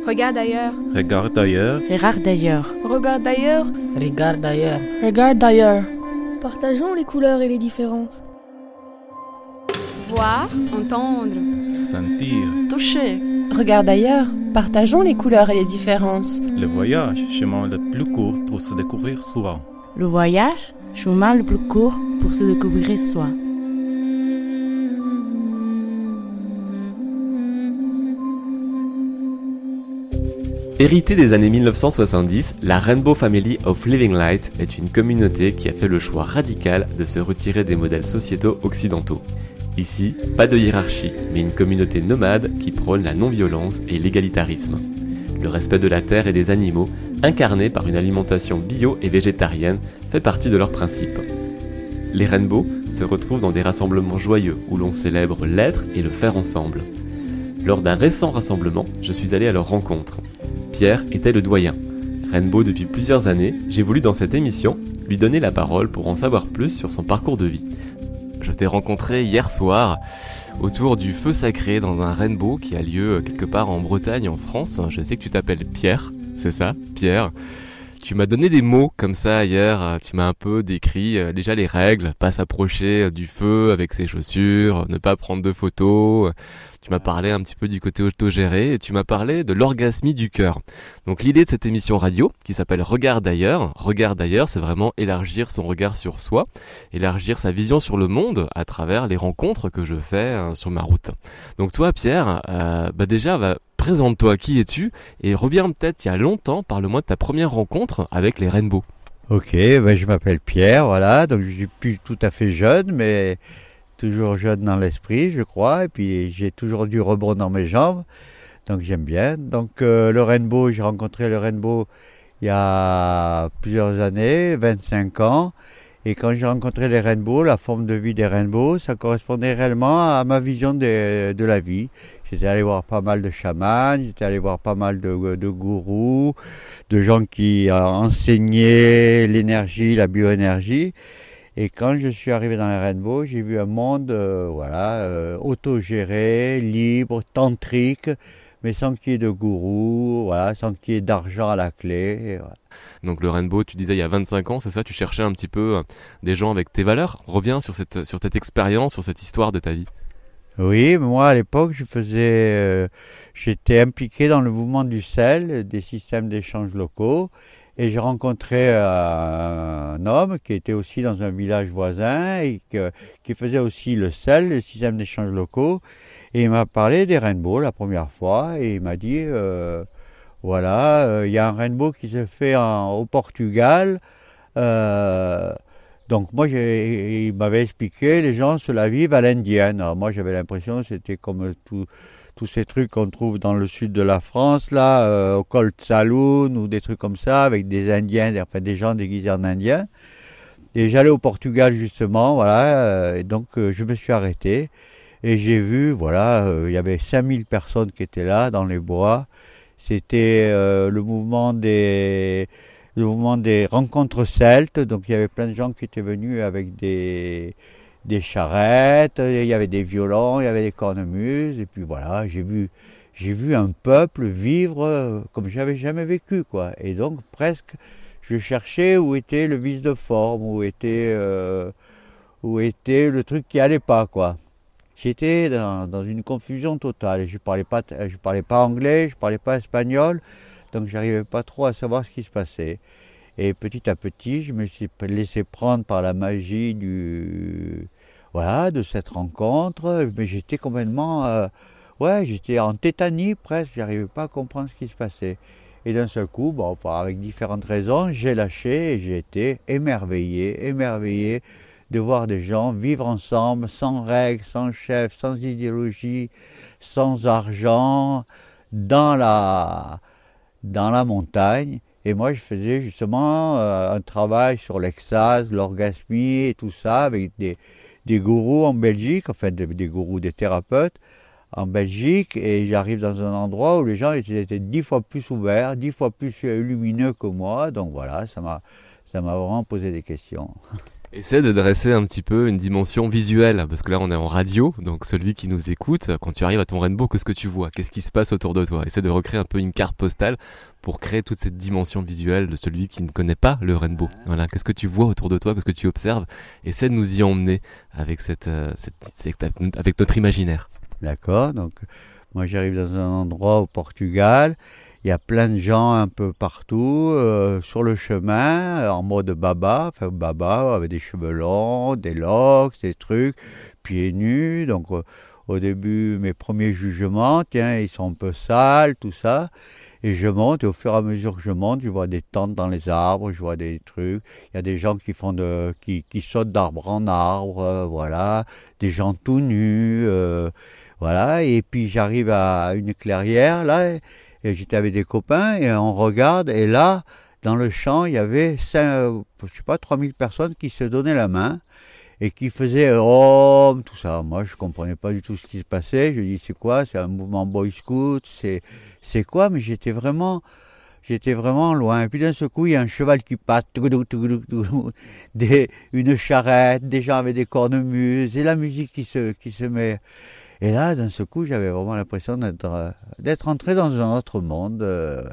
Regarde ailleurs. Regarde ailleurs. Regarde d'ailleurs. Regarde ailleurs. Regarde d'ailleurs. Regarde d'ailleurs. Partageons les couleurs et les différences. Voir, entendre. Sentir. Toucher. Regarde ailleurs. Partageons les couleurs et les différences. Le voyage, chemin le plus court pour se découvrir soi. Le voyage, chemin le plus court pour se découvrir soi. Héritée des années 1970, la Rainbow Family of Living Light est une communauté qui a fait le choix radical de se retirer des modèles sociétaux occidentaux. Ici, pas de hiérarchie, mais une communauté nomade qui prône la non-violence et l'égalitarisme. Le respect de la terre et des animaux, incarné par une alimentation bio et végétarienne, fait partie de leurs principes. Les Rainbow se retrouvent dans des rassemblements joyeux où l'on célèbre l'être et le faire ensemble. Lors d'un récent rassemblement, je suis allé à leur rencontre. Pierre était le doyen. Rainbow depuis plusieurs années, j'ai voulu dans cette émission lui donner la parole pour en savoir plus sur son parcours de vie. Je t'ai rencontré hier soir autour du feu sacré dans un Rainbow qui a lieu quelque part en Bretagne, en France. Je sais que tu t'appelles Pierre, c'est ça, Pierre. Tu m'as donné des mots comme ça hier, tu m'as un peu décrit déjà les règles, pas s'approcher du feu avec ses chaussures, ne pas prendre de photos. Tu m'as parlé un petit peu du côté autogéré et tu m'as parlé de l'orgasmie du cœur. Donc l'idée de cette émission radio qui s'appelle Regarde ailleurs, c'est vraiment élargir son regard sur soi, élargir sa vision sur le monde à travers les rencontres que je fais sur ma route. Donc toi Pierre, déjà présente-toi, qui es-tu? Et reviens peut-être il y a longtemps, parle-moi de ta première rencontre avec les Rainbow. Ok, je m'appelle Pierre, voilà, donc je suis plus tout à fait jeune, mais toujours jeune dans l'esprit, je crois, et puis j'ai toujours du rebond dans mes jambes, donc j'aime bien. Donc le Rainbow, j'ai rencontré le Rainbow il y a plusieurs années, 25 ans, et quand j'ai rencontré les Rainbow, la forme de vie des Rainbow, ça correspondait réellement à ma vision de la vie. J'étais allé voir pas mal de chamans, j'étais allé voir pas mal de gourous, de gens qui enseignaient l'énergie, la bioénergie. Et quand je suis arrivé dans les Rainbow, j'ai vu un monde autogéré, libre, tantrique, mais sans qu'il y ait de gourou, sans qu'il y ait d'argent à la clé. Et voilà. Donc le Rainbow, tu disais il y a 25 ans, c'est ça? Tu cherchais un petit peu des gens avec tes valeurs. Reviens sur cette expérience, sur cette histoire de ta vie. Oui, moi à l'époque, j'étais impliqué dans le mouvement du sel, des systèmes d'échange locaux. Et j'ai rencontré un homme qui était aussi dans un village voisin et qui faisait aussi le sel, le système d'échange locaux. Et il m'a parlé des Rainbow la première fois et il m'a dit, il y a un Rainbow qui se fait au Portugal. Donc moi, il m'avait expliqué, les gens se la vivent à l'indienne. Alors moi, j'avais l'impression que c'était comme tous ces trucs qu'on trouve dans le sud de la France, au Cold Saloon ou des trucs comme ça, avec des Indiens, des gens déguisés en Indiens. Et j'allais au Portugal justement, et donc je me suis arrêté et j'ai vu, il y avait 5000 personnes qui étaient là dans les bois. C'était le mouvement des rencontres celtes, donc il y avait plein de gens qui étaient venus avec des charrettes, il y avait des violons, il y avait des cornemuses, et puis voilà, j'ai vu un peuple vivre comme j'avais jamais vécu, quoi. Et donc presque, je cherchais où était le vice de forme, où était le truc qui allait pas, quoi. J'étais dans une confusion totale. Je parlais pas anglais, je parlais pas espagnol, donc j'arrivais pas trop à savoir ce qui se passait. Et petit à petit, je me suis laissé prendre par la magie de cette rencontre. Mais j'étais complètement, j'étais en tétanie presque. J'arrivais pas à comprendre ce qui se passait. Et d'un seul coup, avec différentes raisons, j'ai lâché et j'ai été émerveillé de voir des gens vivre ensemble, sans règles, sans chef, sans idéologie, sans argent, dans la montagne. Et moi, je faisais justement un travail sur l'extase, l'orgasmie et tout ça, avec des gourous en Belgique, des gourous, des thérapeutes en Belgique. Et j'arrive dans un endroit où les gens étaient 10 fois plus ouverts, 10 fois plus lumineux que moi. Donc voilà, ça m'a vraiment posé des questions. Essaie de dresser un petit peu une dimension visuelle, parce que là on est en radio, donc celui qui nous écoute, quand tu arrives à ton rainbow, qu'est-ce que tu vois? Qu'est-ce qui se passe autour de toi? Essaie de recréer un peu une carte postale pour créer toute cette dimension visuelle de celui qui ne connaît pas le rainbow. Voilà, qu'est-ce que tu vois autour de toi? Qu'est-ce que tu observes? Essaie de nous y emmener avec avec notre imaginaire. D'accord, donc moi j'arrive dans un endroit au Portugal, il y a plein de gens un peu partout, sur le chemin, en mode baba, avec des cheveux longs, des locks, des trucs, pieds nus, donc au début mes premiers jugements, tiens, ils sont un peu sales, tout ça, et je monte, et au fur et à mesure que je monte, je vois des tentes dans les arbres, je vois des trucs, il y a des gens qui qui sautent d'arbre en arbre, voilà, des gens tout nus, voilà, et puis j'arrive à une clairière, là, et j'étais avec des copains, et on regarde, et là, dans le champ, il y avait 3000 personnes qui se donnaient la main, et qui faisaient oh, tout ça. Moi, je comprenais pas du tout ce qui se passait, je dis, c'est quoi? C'est un mouvement Boy Scout, c'est quoi? Mais j'étais vraiment loin. Et puis d'un seul coup, il y a un cheval qui passe, une charrette, des gens avec des cornemuses, et la musique qui se met. Et là, d'un seul coup, j'avais vraiment l'impression d'être entré dans un autre monde.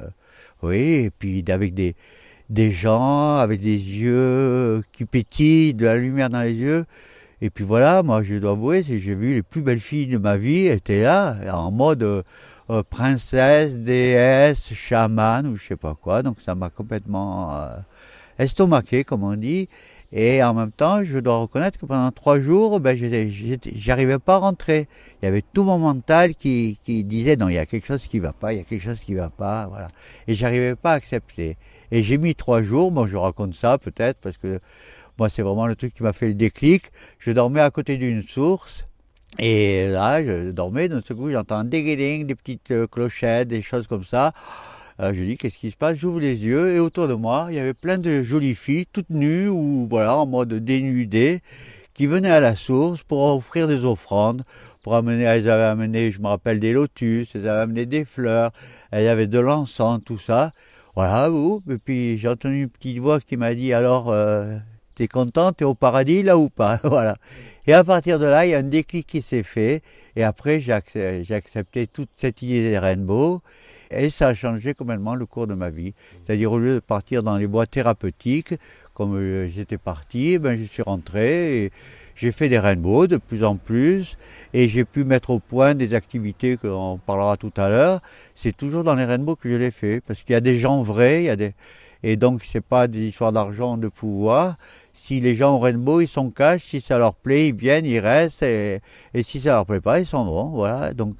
Oui, et puis avec des gens, avec des yeux qui pétillent, de la lumière dans les yeux. Et puis voilà, moi, je dois avouer, j'ai vu les plus belles filles de ma vie étaient là, en mode princesse, déesse, chamane, ou je sais pas quoi. Donc ça m'a complètement estomaqué, comme on dit. Et en même temps, je dois reconnaître que pendant 3 jours, j'arrivais pas à rentrer. Il y avait tout mon mental qui disait non, il y a quelque chose qui va pas, il y a quelque chose qui va pas, voilà. Et j'arrivais pas à accepter. Et j'ai mis 3 jours, bon, je raconte ça peut-être parce que moi c'est vraiment le truc qui m'a fait le déclic. Je dormais à côté d'une source. Et là, je dormais, d'un seul coup, j'entends un ding, des petites clochettes, des choses comme ça. Je dis, qu'est-ce qui se passe? J'ouvre les yeux et autour de moi, il y avait plein de jolies filles, toutes nues ou voilà, en mode dénudé, qui venaient à la source pour offrir des offrandes. Elles avaient amené, je me rappelle, des lotus, elles avaient amené des fleurs, elles avaient de l'encens, tout ça. Voilà, et puis j'ai entendu une petite voix qui m'a dit, alors, t'es content, t'es au paradis là ou pas? Voilà. Et à partir de là, il y a un déclic qui s'est fait. Et après, j'ai accepté toute cette idée des rainbows. Et ça a changé complètement le cours de ma vie. C'est-à-dire, au lieu de partir dans les voies thérapeutiques, comme j'étais parti, je suis rentré et j'ai fait des rainbows de plus en plus. Et j'ai pu mettre au point des activités qu'on parlera tout à l'heure. C'est toujours dans les rainbows que je les fais. Parce qu'il y a des gens vrais, et donc c'est pas des histoires d'argent, de pouvoir. Si les gens au rainbow, ils sont cash, si ça leur plaît, ils viennent, ils restent, et si ça leur plaît pas, ils s'en vont, voilà. Donc,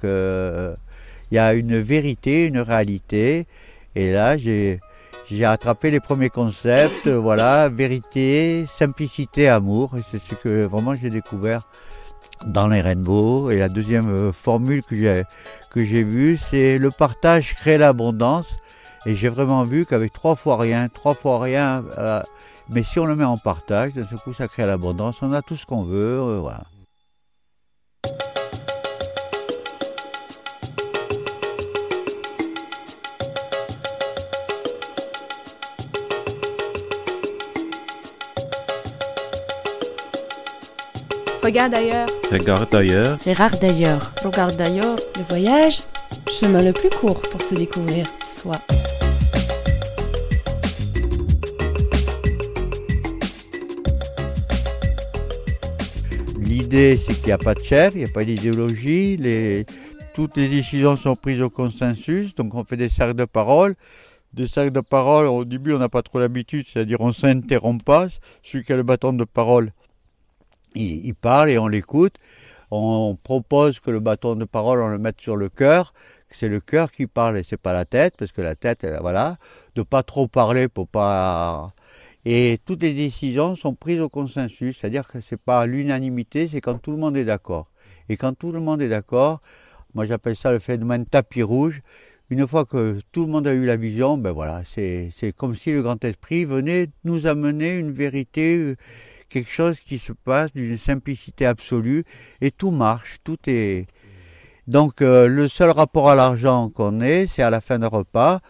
il y a une vérité, une réalité, et là, j'ai attrapé les premiers concepts, voilà, vérité, simplicité, amour, et c'est ce que vraiment j'ai découvert dans les rainbows. Et la deuxième formule que j'ai vue, c'est le partage crée l'abondance, et j'ai vraiment vu qu'avec 3 fois rien, mais si on le met en partage, d'un seul coup ça crée l'abondance, on a tout ce qu'on veut, voilà. Regarde ailleurs. Regarde ailleurs. Regarde d'ailleurs. Regarde d'ailleurs. Le voyage, chemin le plus court pour se découvrir soi. L'idée, c'est qu'il n'y a pas de chef, il n'y a pas d'idéologie, toutes les décisions sont prises au consensus, donc on fait des cercles de parole. Des cercles de parole, au début, on n'a pas trop l'habitude, c'est-à-dire on ne s'interrompt pas. Celui qui a le bâton de parole, il parle et on l'écoute. On propose que le bâton de parole, on le mette sur le cœur, que c'est le cœur qui parle et c'est pas la tête, parce que la tête, voilà, de pas trop parler pour pas... Et toutes les décisions sont prises au consensus, c'est-à-dire que c'est pas l'unanimité, c'est quand tout le monde est d'accord. Et quand tout le monde est d'accord, moi j'appelle ça le phénomène tapis rouge. Une fois que tout le monde a eu la vision, voilà, c'est comme si le grand esprit venait nous amener une vérité, quelque chose qui se passe d'une simplicité absolue, et tout marche, tout est... Donc le seul rapport à l'argent qu'on ait, c'est à la fin d'un repas,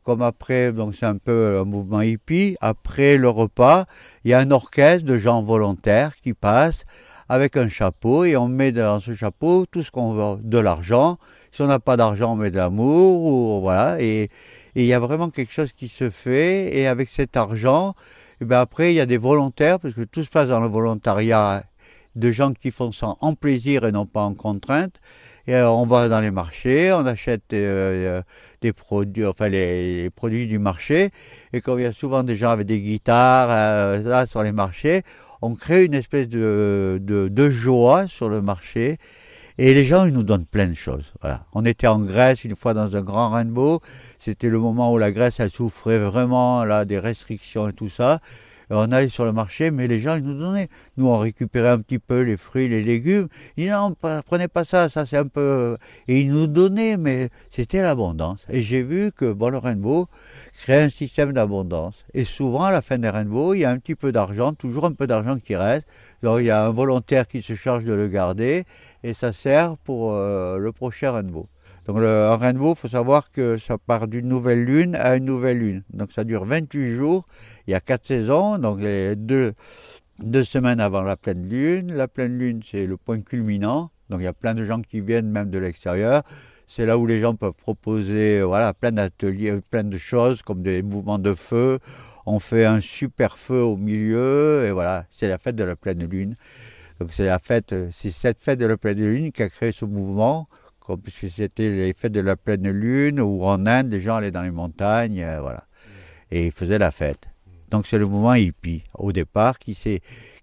comme après, donc c'est un peu un mouvement hippie, après le repas, il y a un orchestre de gens volontaires qui passent avec un chapeau et on met dans ce chapeau tout ce qu'on veut, de l'argent. Si on n'a pas d'argent, on met de l'amour, ou voilà. Et il y a vraiment quelque chose qui se fait. Et avec cet argent, et bien après, il y a des volontaires, parce que tout se passe dans le volontariat, de gens qui font ça en plaisir et non pas en contrainte. Et on va dans les marchés, on achète des produits, enfin les produits du marché. Et comme il y a souvent des gens avec des guitares là sur les marchés, on crée une espèce de joie sur le marché. Et les gens, ils nous donnent plein de choses. Voilà. On était en Grèce une fois dans un grand rainbow. C'était le moment où la Grèce, elle souffrait vraiment là des restrictions et tout ça. Et on allait sur le marché, mais les gens, ils nous donnaient. Nous, on récupérait un petit peu les fruits, les légumes. Ils disaient non, prenez pas ça, ça c'est un peu... Et ils nous donnaient, mais c'était l'abondance. Et j'ai vu que le rainbow crée un système d'abondance. Et souvent, à la fin des rainbows, il y a un petit peu d'argent, toujours un peu d'argent qui reste. Donc, il y a un volontaire qui se charge de le garder. Et ça sert pour le prochain rainbow. Donc un rainbow, il faut savoir que ça part d'une nouvelle lune à une nouvelle lune. Donc ça dure 28 jours, il y a 4 saisons, donc les deux semaines avant la pleine lune. La pleine lune, c'est le point culminant, donc il y a plein de gens qui viennent même de l'extérieur. C'est là où les gens peuvent proposer plein d'ateliers, plein de choses comme des mouvements de feu. On fait un super feu au milieu et voilà, c'est la fête de la pleine lune. Donc c'est cette fête de la pleine lune qui a créé ce mouvement. Puisque c'était les fêtes de la pleine lune, où en Inde, les gens allaient dans les montagnes, et ils faisaient la fête. Donc c'est le mouvement hippie, au départ, qui s'est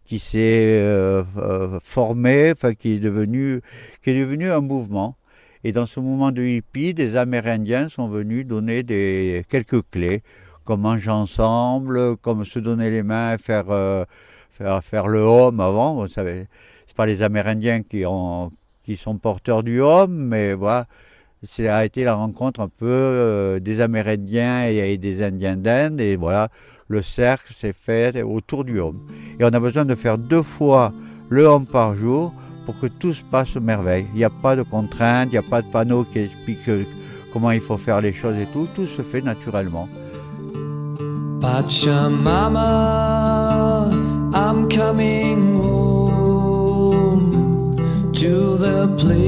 formé, qui est devenu un mouvement. Et dans ce mouvement de hippie, des Amérindiens sont venus donner quelques clés, comme manger ensemble, comme se donner les mains, faire le homme avant. Vous savez, c'est pas les Amérindiens qui sont porteurs du homme, mais voilà, ça a été la rencontre un peu des Amérindiens et des Indiens d'Inde, et voilà, le cercle s'est fait autour du homme. Et on a besoin de faire 2 fois le homme par jour pour que tout se passe merveille. Il n'y a pas de contraintes, il n'y a pas de panneau qui explique comment il faut faire les choses et tout se fait naturellement. Pachamama, I'm coming home to the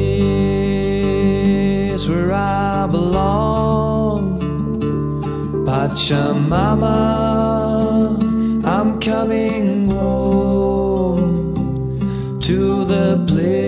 place where I belong. Pachamama, I'm coming home to the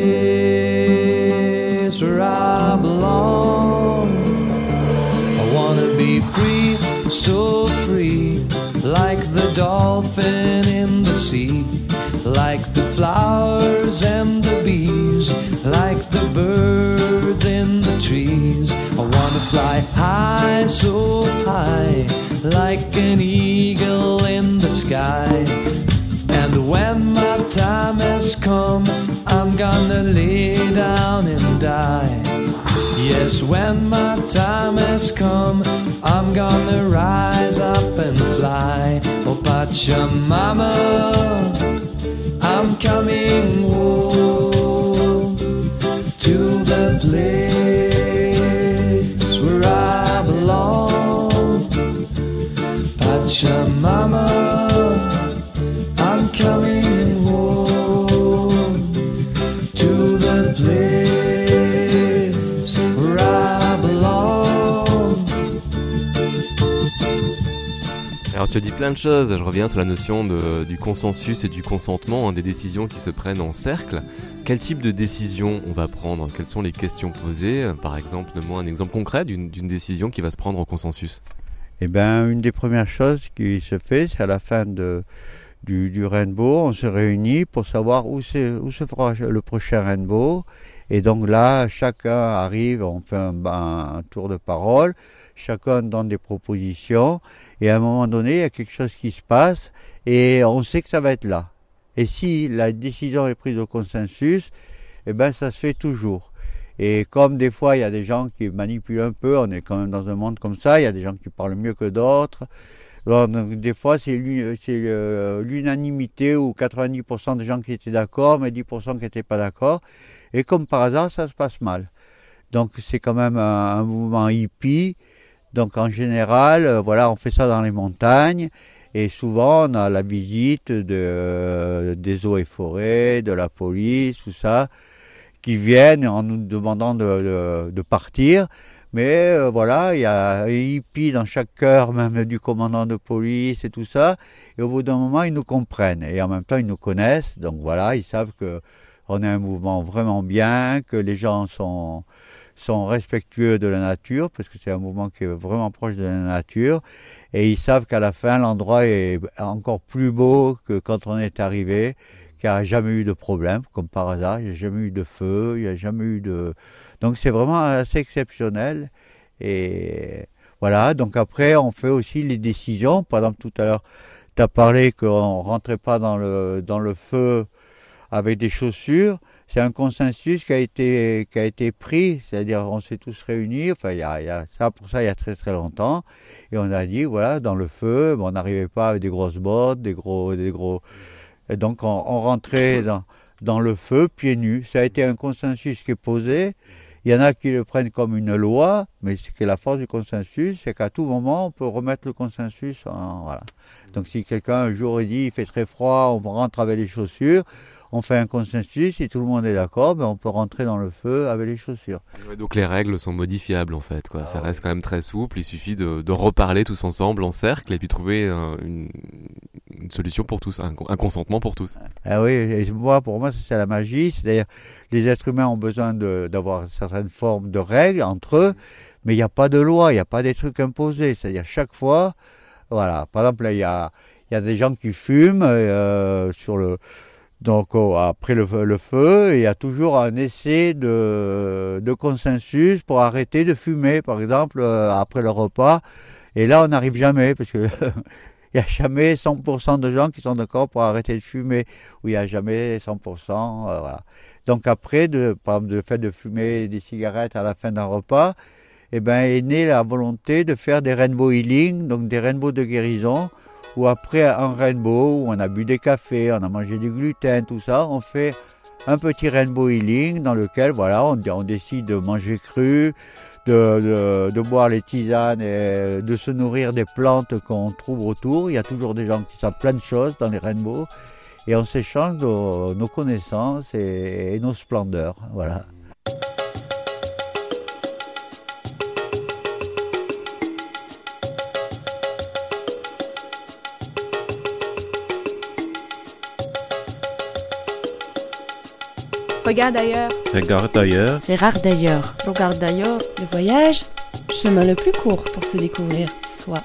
place where I belong. I wanna be free, so free, like the dolphin in the sea, like the flowers and the bees, like the birds in the trees. I wanna fly high, so high, like an eagle in the sky. And when my time has come, I'm gonna lay down and die. Yes, when my time has come, I'm gonna rise up and fly. Oh, Pachamama, I'm coming home to the place where I belong. Pachamama, I'm coming home to the place where I belong. Alors tu as dit plein de choses, je reviens sur la notion du consensus et du consentement, des décisions qui se prennent en cercle. Quel type de décision on va prendre? Quelles sont les questions posées? Par exemple, donne-moi un exemple concret d'une décision qui va se prendre en consensus. Eh bien, une des premières choses qui se fait, c'est à la fin du rainbow, on se réunit pour savoir où se fera le prochain rainbow. Et donc là, chacun arrive, on fait un tour de parole, chacun donne des propositions, et à un moment donné, il y a quelque chose qui se passe, et on sait que ça va être là. Et si la décision est prise au consensus, eh ben ça se fait toujours. Et comme des fois, il y a des gens qui manipulent un peu, on est quand même dans un monde comme ça, il y a des gens qui parlent mieux que d'autres. Donc, des fois, c'est l'unanimité où 90% des gens qui étaient d'accord, mais 10% qui n'étaient pas d'accord. Et comme par hasard, ça se passe mal. Donc c'est quand même un mouvement hippie Donc en général, voilà, on fait ça dans les montagnes. Et souvent, on a la visite des eaux et forêts, de la police, tout ça, qui viennent en nous demandant de partir. Mais voilà, il y a un hippie dans chaque cœur, même du commandant de police et tout ça. Et au bout d'un moment, ils nous comprennent. Et en même temps, ils nous connaissent. Donc voilà, ils savent qu'on est un mouvement vraiment bien, que les gens sont respectueux de la nature, parce que c'est un mouvement qui est vraiment proche de la nature. Et ils savent qu'à la fin, l'endroit est encore plus beau que quand on est arrivé, qu'il n'y a jamais eu de problème, comme par hasard. Il n'y a jamais eu de feu, il n'y a jamais eu de... Donc c'est vraiment assez exceptionnel. Et voilà, donc après, on fait aussi les décisions. Par exemple, tout à l'heure, tu as parlé qu'on ne rentrait pas dans le feu avec des chaussures. C'est un consensus qui a été pris, c'est-à-dire on s'est tous réunis, enfin il y a ça pour ça il y a très très longtemps, et on a dit voilà, dans le feu, on n'arrivait pas avec des grosses bottes, des gros, et donc on rentrait dans le feu pieds nus. Ça a été un consensus qui est posé. Il y en a qui le prennent comme une loi, mais ce qui est la force du consensus, c'est qu'à tout moment on peut remettre le consensus voilà. Donc si quelqu'un un jour dit il fait très froid, on rentre avec les chaussures, on fait un consensus, si tout le monde est d'accord, on peut rentrer dans le feu avec les chaussures. Ouais, donc les règles sont modifiables en fait, quoi. Ça reste quand même très souple, il suffit de reparler tous ensemble en cercle et puis trouver une solution pour tous, un consentement pour tous. Ah oui, et pour moi c'est la magie, c'est-à-dire les êtres humains ont besoin d'avoir certaines formes de règles entre eux, mais il n'y a pas de loi, il n'y a pas des trucs imposés, c'est-à-dire chaque fois, voilà, par exemple là, il y a des gens qui fument donc après le feu, il y a toujours un essai de consensus pour arrêter de fumer, par exemple, après le repas. Et là, on n'arrive jamais, parce que il n'y a jamais 100% de gens qui sont d'accord pour arrêter de fumer, ou il n'y a jamais 100%. Voilà. Donc après, par exemple, le fait de fumer des cigarettes à la fin d'un repas, est née la volonté de faire des rainbow healing, donc des rainbows de guérison, où après un rainbow, où on a bu des cafés, on a mangé du gluten, tout ça, on fait un petit rainbow healing dans lequel voilà, on décide de manger cru, de boire les tisanes et de se nourrir des plantes qu'on trouve autour. Il y a toujours des gens qui savent plein de choses dans les rainbows et on s'échange nos connaissances et nos splendeurs. Voilà. Regarde ailleurs. Regarde ailleurs. Gérard d'ailleurs. Regarde d'ailleurs. Le voyage, chemin le plus court pour se découvrir soi.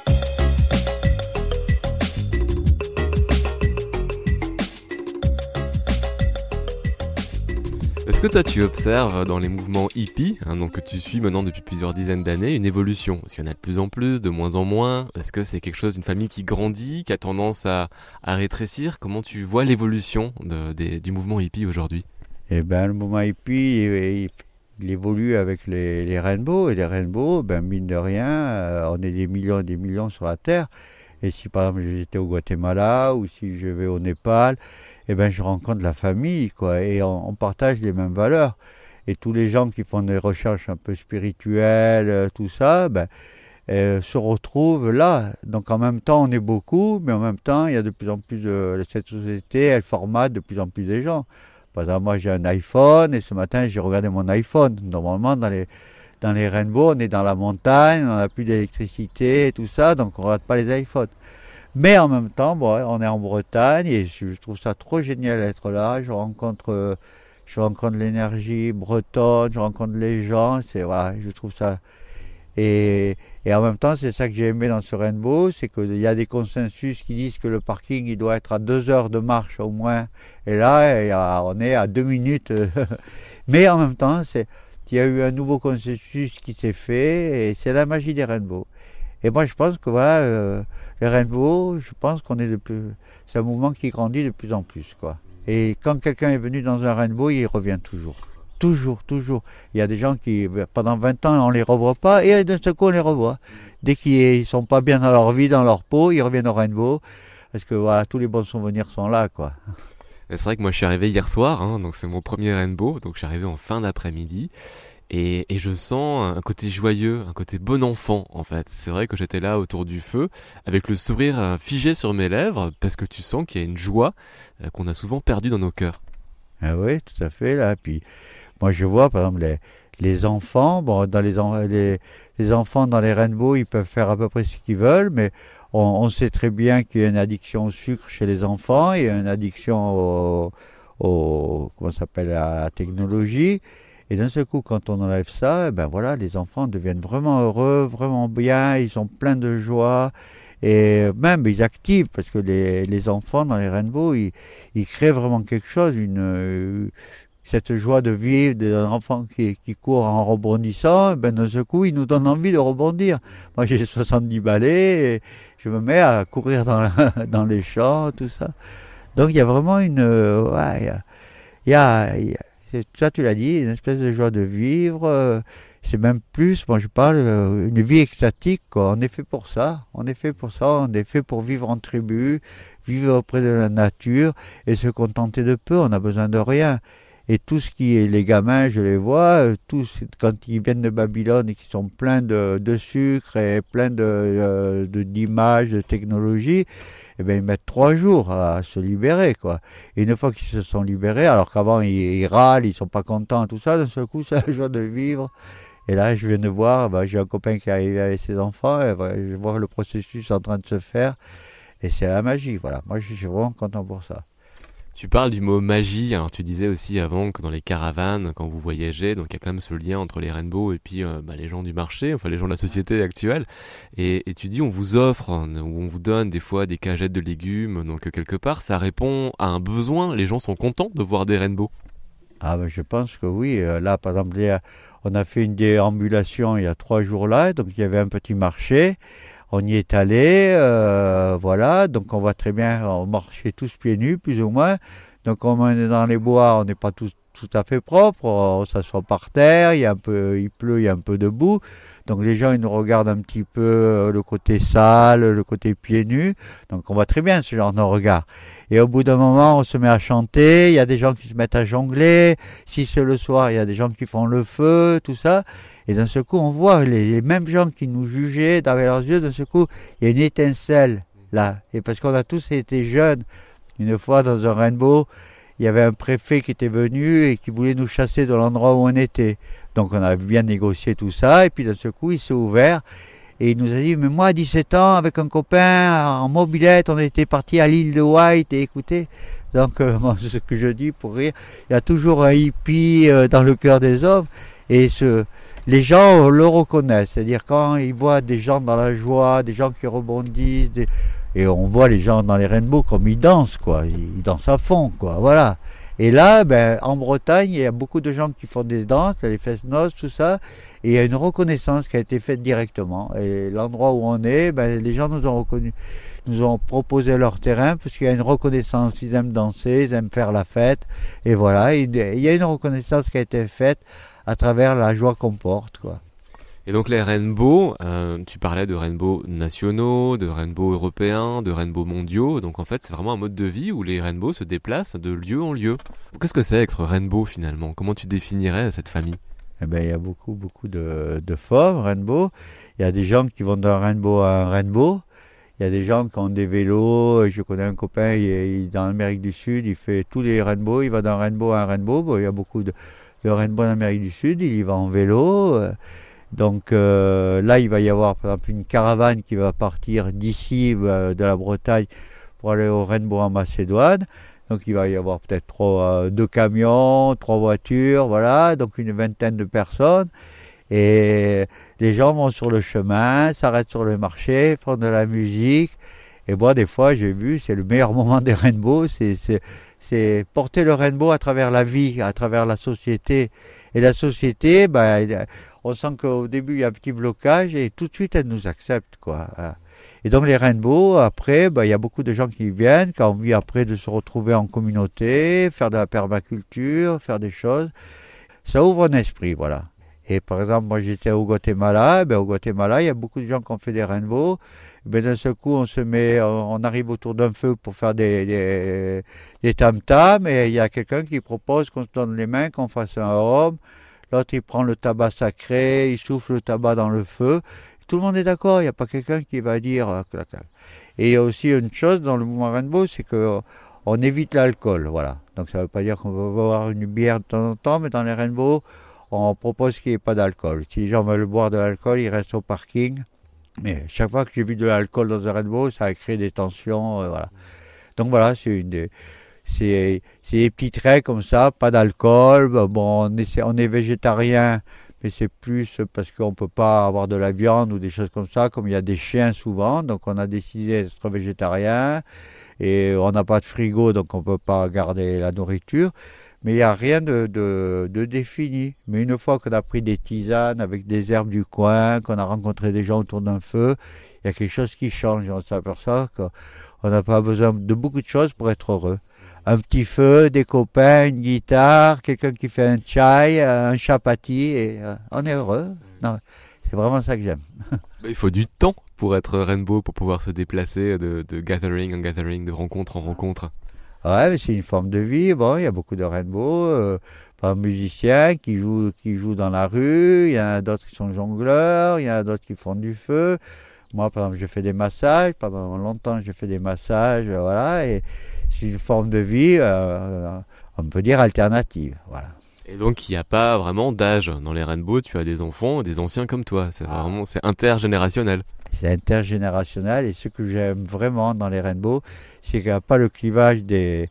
Est-ce que toi tu observes dans les mouvements hippies, donc que tu suis maintenant depuis plusieurs dizaines d'années, une évolution? Est-ce qu'il y en a de plus en plus, de moins en moins? Est-ce que c'est quelque chose, une famille qui grandit, qui a tendance à rétrécir? Comment tu vois l'évolution du mouvement hippie aujourd'hui? Le mouvement hippie, il évolue avec les rainbows. Et les rainbows, mine de rien, on est des millions et des millions sur la Terre. Et si par exemple j'étais au Guatemala ou si je vais au Népal, je rencontre la famille, quoi. Et on partage les mêmes valeurs. Et tous les gens qui font des recherches un peu spirituelles, tout ça, se retrouvent là. Donc en même temps, on est beaucoup, mais en même temps, il y a de plus en plus cette société, elle formate de plus en plus de gens. Par exemple, moi j'ai un iPhone et ce matin j'ai regardé mon iPhone. Normalement dans les rainbows, on est dans la montagne, on n'a plus d'électricité et tout ça, donc on ne regarde pas les iPhones. Mais en même temps, on est en Bretagne et je trouve ça trop génial d'être là. Je rencontre l'énergie bretonne, je rencontre les gens, je trouve ça. Et en même temps, c'est ça que j'ai aimé dans ce rainbow, c'est qu'il y a des consensus qui disent que le parking il doit être à 2 heures de marche au moins. Et là, on est à 2 minutes. Mais en même temps, il y a eu un nouveau consensus qui s'est fait et c'est la magie des rainbows. Et moi, je pense que les rainbows, je pense c'est un mouvement qui grandit de plus en plus, quoi. Et quand quelqu'un est venu dans un rainbow, il revient toujours. Toujours. Il y a des gens qui, pendant 20 ans, on ne les revoit pas, et d'un seul coup, on les revoit. Dès qu'ils ne sont pas bien dans leur vie, dans leur peau, ils reviennent au rainbow, parce que tous les bons souvenirs sont là, quoi. C'est vrai que moi, je suis arrivé hier soir, donc c'est mon premier rainbow, donc je suis arrivé en fin d'après-midi. et je sens un côté joyeux, un côté bon enfant en fait. C'est vrai que j'étais là autour du feu avec le sourire figé sur mes lèvres parce que tu sens qu'il y a une joie qu'on a souvent perdue dans nos cœurs. Ah oui, tout à fait, là. Puis moi, je vois, par exemple, les enfants, bon, les enfants dans les rainbows, ils peuvent faire à peu près ce qu'ils veulent, mais on sait très bien qu'il y a une addiction au sucre chez les enfants, il y a une addiction comment ça s'appelle, à la technologie. Et d'un seul coup, quand on enlève ça, ben voilà, les enfants deviennent vraiment heureux, vraiment bien, ils sont pleins de joie. Et même, ils activent, parce que les enfants dans les rainbows, ils créent vraiment quelque chose, cette joie de vivre, des enfants qui courent en rebondissant, ben d'un seul coup, ils nous donnent envie de rebondir. Moi, j'ai 70 balais, et je me mets à courir dans les champs, tout ça. Donc, il y a vraiment ça tu l'as dit, une espèce de joie de vivre. C'est même plus, moi je parle, une vie extatique, quoi. On est fait pour ça, on est fait pour vivre en tribu, vivre auprès de la nature et se contenter de peu, on n'a besoin de rien. Et tout ce qui est, les gamins, je les vois, tous, quand ils viennent de Babylone et qui sont pleins de sucre et pleins d'images, de technologie, eh bien, ils mettent 3 jours à se libérer, quoi. Et une fois qu'ils se sont libérés, alors qu'avant ils râlent, ils sont pas contents, tout ça, d'un seul coup, c'est la joie de vivre. Et là, je viens de voir, j'ai un copain qui est arrivé avec ses enfants, et je vois le processus en train de se faire, et c'est la magie, voilà. Moi, je suis vraiment content pour ça. Tu parles du mot magie, alors tu disais aussi avant que dans les caravanes, quand vous voyagez, donc il y a quand même ce lien entre les rainbows et puis les gens du marché, enfin les gens de la société actuelle, et tu dis on vous offre, ou on vous donne des fois des cagettes de légumes, donc quelque part ça répond à un besoin, les gens sont contents de voir des rainbows. Ah ben je pense que oui, là par exemple, on a fait une déambulation il y a 3 jours là, donc il y avait un petit marché. On y est allé, voilà, donc on voit très bien, on marchait tous pieds nus, plus ou moins. Donc comme on est dans les bois, on n'est pas tout à fait propre, on s'assoit par terre, il pleut, il y a un peu de boue. Donc les gens, ils nous regardent un petit peu le côté sale, le côté pieds nus. Donc on voit très bien ce genre de regard. Et au bout d'un moment, on se met à chanter, il y a des gens qui se mettent à jongler. Si c'est le soir, il y a des gens qui font le feu, tout ça. Et d'un seul coup, on voit les mêmes gens qui nous jugeaient dans leurs yeux, d'un seul coup, il y a une étincelle là. Et parce qu'on a tous été jeunes, une fois dans un rainbow, il y avait un préfet qui était venu et qui voulait nous chasser de l'endroit où on était. Donc on a bien négocié tout ça, et puis d'un seul coup, il s'est ouvert. Et il nous a dit, mais moi, à 17 ans, avec un copain, en mobilette, on était parti à l'île de White, et écoutez, donc moi, c'est ce que je dis pour rire, il y a toujours un hippie dans le cœur des hommes, et les gens le reconnaissent, c'est-à-dire quand ils voient des gens dans la joie, des gens qui rebondissent, et on voit les gens dans les rainbows comme ils dansent, quoi, ils dansent à fond, quoi, voilà. Et là, en Bretagne, il y a beaucoup de gens qui font des danses, les fest-noz, tout ça, et il y a une reconnaissance qui a été faite directement. Et l'endroit où on est, les gens nous ont reconnus, nous ont proposé leur terrain, parce qu'il y a une reconnaissance, ils aiment danser, ils aiment faire la fête, et voilà, il y a une reconnaissance qui a été faite à travers la joie qu'on porte, quoi. Et donc les rainbows, tu parlais de rainbows nationaux, de rainbows européens, de rainbows mondiaux. Donc en fait, c'est vraiment un mode de vie où les rainbows se déplacent de lieu en lieu. Qu'est-ce que c'est être rainbow finalement? Comment tu définirais cette famille? Eh ben, il y a beaucoup de formes rainbow. Il y a des gens qui vont d'un rainbow à un rainbow. Il y a des gens qui ont des vélos. Je connais un copain, il est dans l'Amérique du Sud, il fait tous les rainbows, il va d'un rainbow à un rainbow. Bon, il y a beaucoup de rainbows en Amérique du Sud, il y va en vélo. Donc là, il va y avoir par exemple une caravane qui va partir d'ici, de la Bretagne, pour aller au Rainbow en Macédoine. Donc il va y avoir peut-être 2 camions, 3 voitures, voilà, donc une vingtaine de personnes. Et les gens vont sur le chemin, s'arrêtent sur le marché, font de la musique. Et moi, des fois, j'ai vu, c'est le meilleur moment des rainbows, c'est porter le rainbow à travers la vie, à travers la société. Et la société, on sent qu'au début, il y a un petit blocage et tout de suite, elle nous accepte, quoi. Et donc, les rainbows, après, il y a beaucoup de gens qui viennent, qui ont envie après de se retrouver en communauté, faire de la permaculture, faire des choses. Ça ouvre un esprit, voilà. Et par exemple, moi j'étais au Guatemala, au Guatemala, il y a beaucoup de gens qui ont fait des rainbows. D'un seul coup, on arrive autour d'un feu pour faire des tam-tams, et il y a quelqu'un qui propose qu'on se donne les mains, qu'on fasse un homme. l'autre il prend le tabac sacré, il souffle le tabac dans le feu. Tout le monde est d'accord, il n'y a pas quelqu'un qui va dire clac, clac. Et il y a aussi une chose dans le mouvement Rainbow, c'est que on évite l'alcool, voilà. Donc ça ne veut pas dire qu'on va boire une bière de temps en temps, mais dans les Rainbow, on propose qu'il n'y ait pas d'alcool. Si les gens veulent boire de l'alcool, ils restent au parking. Mais chaque fois que j'ai vu de l'alcool dans un Rainbow, ça a créé des tensions, voilà. Donc voilà, c'est des petites règles comme ça, pas d'alcool. Bon, on est végétarien, mais c'est plus parce qu'on ne peut pas avoir de la viande ou des choses comme ça, comme il y a des chiens souvent, donc on a décidé d'être végétarien, et on n'a pas de frigo, donc on ne peut pas garder la nourriture, mais il n'y a rien de défini. Mais une fois qu'on a pris des tisanes avec des herbes du coin, qu'on a rencontré des gens autour d'un feu, il y a quelque chose qui change, on s'aperçoit qu'on n'a pas besoin de beaucoup de choses pour être heureux. Un petit feu, des copains, une guitare, quelqu'un qui fait un chai, un chapati, et on est heureux. Non, c'est vraiment ça que j'aime. Il faut du temps pour être Rainbow, pour pouvoir se déplacer de gathering en gathering, de rencontre en rencontre. Ouais, mais c'est une forme de vie. Bon, il y a beaucoup de Rainbow, par musiciens qui jouent dans la rue, il y en a d'autres qui sont jongleurs, il y en a d'autres qui font du feu. Moi, par exemple, je fais des massages. Pendant longtemps, j'ai fait des massages, voilà, et c'est une forme de vie, on peut dire alternative, voilà. Et donc, il n'y a pas vraiment d'âge. Dans les Rainbow, tu as des enfants, des anciens comme toi. C'est intergénérationnel. C'est intergénérationnel, et ce que j'aime vraiment dans les Rainbow, c'est qu'il n'y a pas le clivage des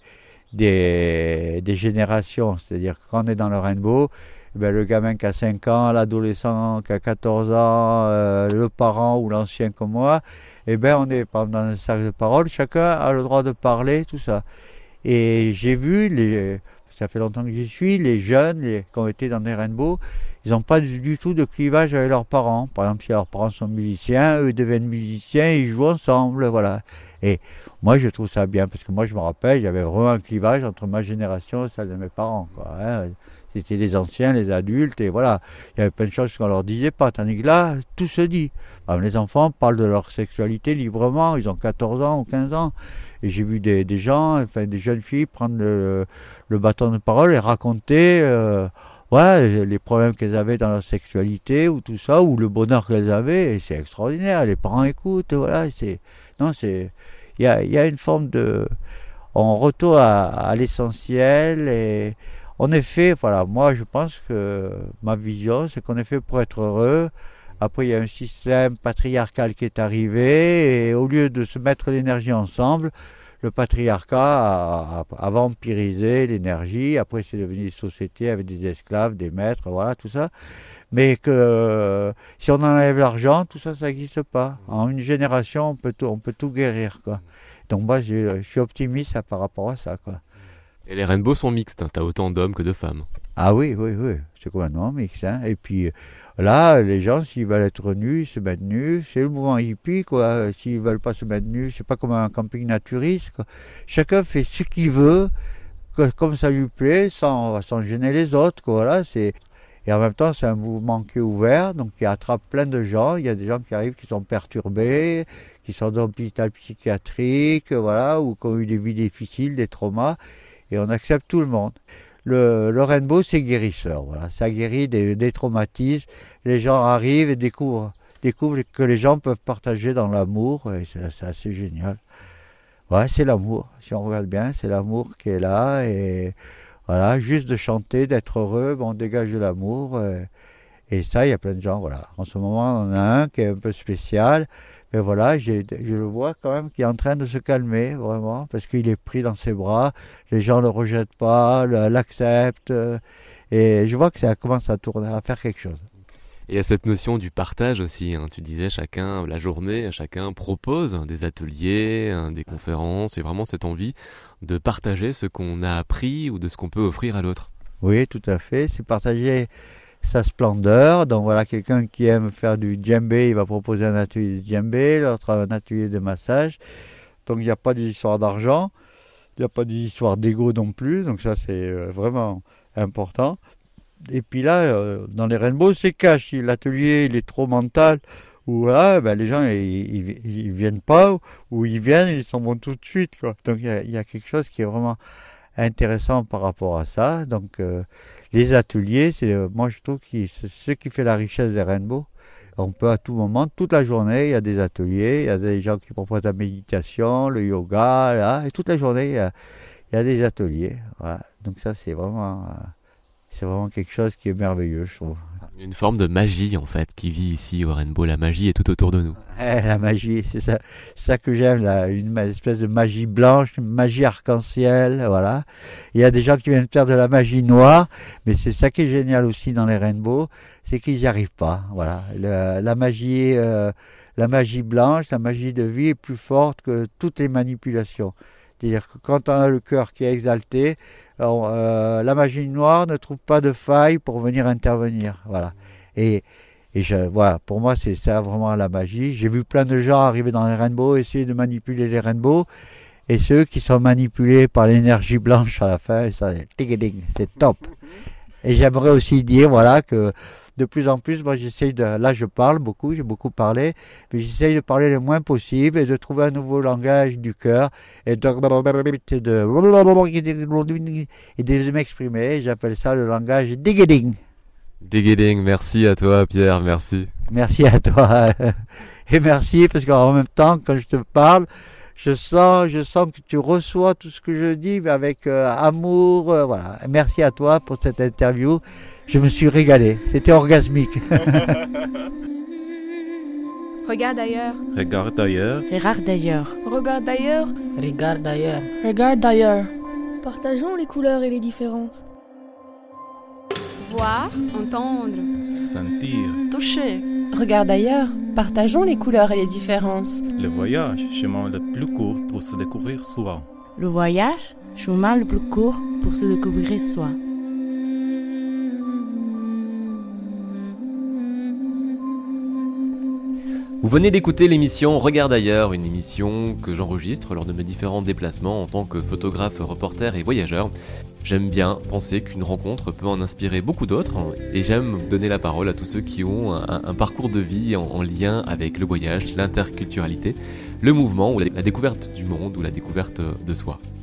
générations. C'est-à-dire que quand on est dans le Rainbow, le gamin qui a 5 ans, l'adolescent qui a 14 ans, le parent ou l'ancien comme moi, on est dans un cercle de parole, chacun a le droit de parler, tout ça. Et j'ai vu, ça fait longtemps que j'y suis, les jeunes qui ont été dans des Rainbow, ils n'ont pas du tout de clivage avec leurs parents. Par exemple, si leurs parents sont musiciens, eux deviennent musiciens, ils jouent ensemble, voilà. Et moi, je trouve ça bien, parce que moi, je me rappelle, il y avait vraiment un clivage entre ma génération et celle de mes parents, quoi, hein. C'était les anciens, les adultes, et voilà. Il y avait plein de choses qu'on leur disait pas, tandis que là, tout se dit. Les enfants parlent de leur sexualité librement, ils ont 14 ans ou 15 ans. Et j'ai vu des gens, des jeunes filles prendre le bâton de parole et raconter les problèmes qu'elles avaient dans leur sexualité, ou tout ça, ou le bonheur qu'elles avaient, et c'est extraordinaire. Les parents écoutent, voilà. Il y a une forme de... On retourne à l'essentiel, et... On est fait, voilà, moi je pense que ma vision, c'est qu'on est fait pour être heureux. Après, il y a un système patriarcal qui est arrivé, et au lieu de se mettre l'énergie ensemble, le patriarcat a vampirisé l'énergie. Après, c'est devenu des sociétés avec des esclaves, des maîtres, voilà, tout ça. Mais que si on enlève l'argent, tout ça, ça n'existe pas. En une génération, on peut tout guérir, quoi. Donc moi, je suis optimiste par rapport à ça, quoi. Et les Rainbow sont mixtes, t'as autant d'hommes que de femmes. Ah oui, c'est complètement mixte, hein. Et puis là, les gens, s'ils veulent être nus, ils se mettent nus. C'est le mouvement hippie, quoi. S'ils veulent pas se mettre nus, c'est pas comme un camping naturiste, quoi. Chacun fait ce qu'il veut, comme ça lui plaît, sans gêner les autres, quoi. Voilà, et en même temps, c'est un mouvement qui est ouvert, donc qui attrape plein de gens. Il y a des gens qui arrivent qui sont perturbés, qui sont dans l'hôpital psychiatrique, voilà, ou qui ont eu des vies difficiles, des traumas. Et on accepte tout le monde. Le Rainbow, c'est guérisseur, voilà. Ça guérit des traumatismes. Les gens arrivent et découvrent que les gens peuvent partager dans l'amour, et c'est assez génial. Ouais, c'est l'amour. Si on regarde bien, c'est l'amour qui est là, et voilà, juste de chanter, d'être heureux, on dégage de l'amour. Et ça, il y a plein de gens, voilà. En ce moment, on en a un qui est un peu spécial. Mais voilà, je le vois quand même qui est en train de se calmer, vraiment, parce qu'il est pris dans ses bras. Les gens ne le rejettent pas, l'acceptent. Et je vois que ça commence à tourner, à faire quelque chose. Et il y a cette notion du partage aussi, hein. Tu disais, chacun, la journée, chacun propose des ateliers, des conférences, et vraiment cette envie de partager ce qu'on a appris ou de ce qu'on peut offrir à l'autre. Oui, tout à fait. C'est partager sa splendeur. Donc voilà, quelqu'un qui aime faire du djembé, il va proposer un atelier de djembé, l'autre un atelier de massage. Donc il n'y a pas d'histoire d'argent, il n'y a pas d'histoire d'ego non plus, donc ça c'est vraiment important. Et puis là, dans les Rainbow, c'est cash. Si l'atelier il est trop mental, ou là, les gens ils viennent pas, ou ils viennent, ils s'en vont tout de suite, quoi. Donc il y a quelque chose qui est vraiment intéressant par rapport à ça. Donc les ateliers, moi je trouve que c'est ce qui fait la richesse des Rainbow. On peut à tout moment, toute la journée, il y a des ateliers, il y a des gens qui proposent la méditation, le yoga, là, et toute la journée, il y a des ateliers. Voilà. Donc ça, c'est vraiment quelque chose qui est merveilleux, je trouve. Une forme de magie en fait qui vit ici au Rainbow. La magie est tout autour de nous. La magie, c'est ça que j'aime, là, une espèce de magie blanche, une magie arc-en-ciel, voilà. Il y a des gens qui viennent faire de la magie noire, mais c'est ça qui est génial aussi dans les Rainbow, c'est qu'ils n'y arrivent pas, voilà. La magie blanche, la magie de vie est plus forte que toutes les manipulations. C'est-à-dire que quand on a le cœur qui est exalté, la magie noire ne trouve pas de faille pour venir intervenir, voilà. Voilà, pour moi, c'est ça vraiment la magie. J'ai vu plein de gens arriver dans les Rainbow, essayer de manipuler les Rainbow, et ceux qui sont manipulés par l'énergie blanche à la fin, ça, c'est top. Et j'aimerais aussi dire, voilà, que de plus en plus, moi là je parle beaucoup, j'ai beaucoup parlé, mais j'essaye de parler le moins possible et de trouver un nouveau langage du cœur et de m'exprimer. J'appelle ça le langage digging. Digging, merci à toi Pierre, merci. Merci à toi et merci parce qu'en même temps quand je te parle, je sens que tu reçois tout ce que je dis avec amour, voilà. Merci à toi pour cette interview. Je me suis régalé, c'était orgasmique. Regarde ailleurs. Regarde ailleurs. Regarde d'ailleurs. Regarde d'ailleurs. Regarde ailleurs. Regarde d'ailleurs. Partageons les couleurs et les différences. Voir, entendre. Sentir. Toucher. Regarde d'ailleurs. Partageons les couleurs et les différences. Le voyage, chemin le plus court pour se découvrir soi. Le voyage, chemin le plus court pour se découvrir soi. Vous venez d'écouter l'émission Regarde ailleurs, une émission que j'enregistre lors de mes différents déplacements en tant que photographe, reporter et voyageur. J'aime bien penser qu'une rencontre peut en inspirer beaucoup d'autres et j'aime donner la parole à tous ceux qui ont un parcours de vie en lien avec le voyage, l'interculturalité, le mouvement ou la découverte du monde ou la découverte de soi.